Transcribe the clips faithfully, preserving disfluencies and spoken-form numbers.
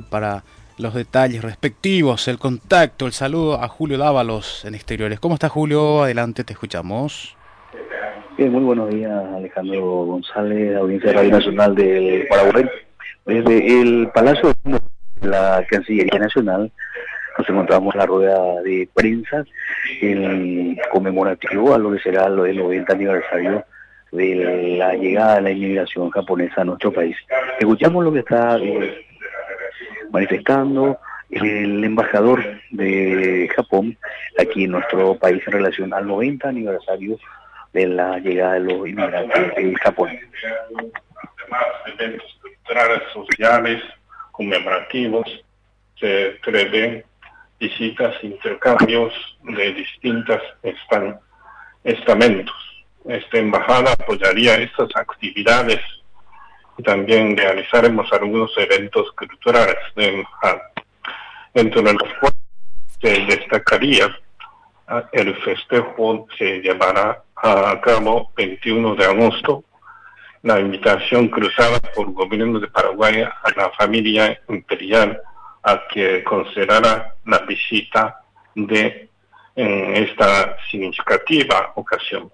para los detalles respectivos, el contacto, el saludo a Julio Dávalos en Exteriores. ¿Cómo está, Julio? Adelante, te escuchamos. Bien, muy buenos días, Alejandro González, audiencia de Radio Nacional del Paraguay. Desde el Palacio de la Cancillería Nacional nos encontramos en la rueda de prensa, el conmemorativo a lo que será lo del noventa aniversario de la llegada de la inmigración japonesa a nuestro país. Escuchamos lo que está eh, manifestando el embajador de Japón aquí en nuestro país en relación al noventa aniversario de la llegada de los inmigrantes de Japón. Además, eventos culturales, sociales, conmemorativos, se prevén visitas, intercambios de distintos estam estamentos. Esta embajada apoyaría estas actividades y también realizaremos algunos eventos culturales de embajada, entre los cuales se destacaría el festejo se llevará a cabo veintiuno de agosto, la invitación cruzada por el gobierno de Paraguay a la familia imperial a que considerara la visita de en esta significativa ocasión.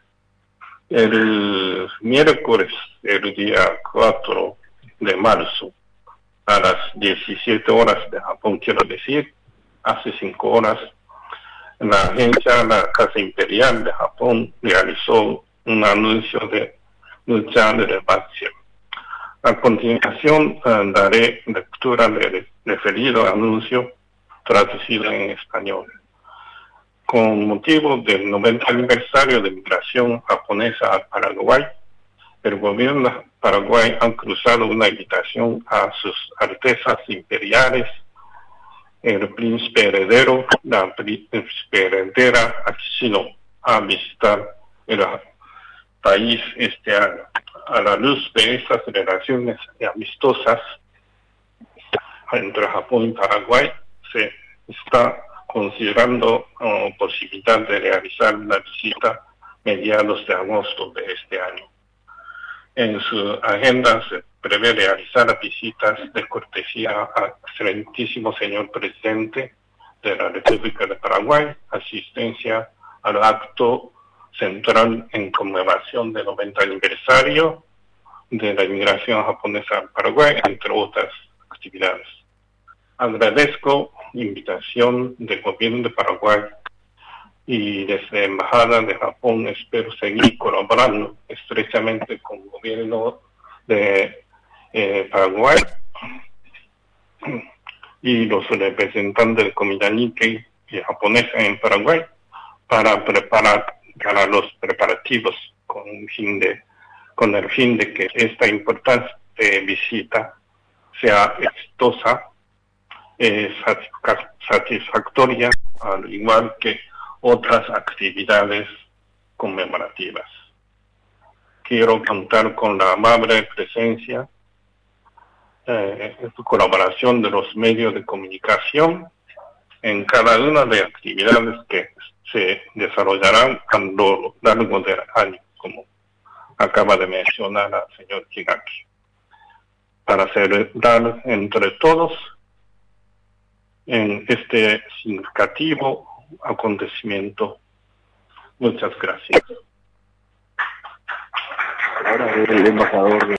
El miércoles, el día cuatro de marzo, a las diecisiete horas de Japón, quiero decir, hace cinco horas, la agencia, la Casa Imperial de Japón, realizó un anuncio de lucha de relevancia. A continuación, uh, daré lectura del referido anuncio traducido en español. Con motivo del noventa aniversario de migración japonesa a Paraguay, el gobierno de Paraguay ha cruzado una invitación a sus altezas imperiales, el príncipe heredero, la príncipe heredera Akishino, a visitar el país este año. A la luz de estas relaciones amistosas entre Japón y Paraguay, se está considerando uh, posibilidad de realizar la visita mediados de agosto de este año. En su agenda se prevé realizar visitas de cortesía al excelentísimo señor presidente de la República de Paraguay, asistencia al acto central en conmemoración del noventa aniversario de la inmigración japonesa al Paraguay, entre otras actividades. Agradezco la invitación del gobierno de Paraguay y desde la Embajada de Japón espero seguir colaborando estrechamente con el gobierno de eh, Paraguay y los representantes del Comité Nikkei japonés en Paraguay para preparar para los preparativos con el fin de, con el fin de que esta importante visita sea exitosa, eh, satisfactoria, al igual que otras actividades conmemorativas. Quiero contar con la amable presencia, eh, colaboración de los medios de comunicación en cada una de las actividades que se desarrollarán a lo largo del año, como acaba de mencionar el señor Chigaki, para celebrar entre todos en este significativo acontecimiento. Muchas gracias. Ahora el embajador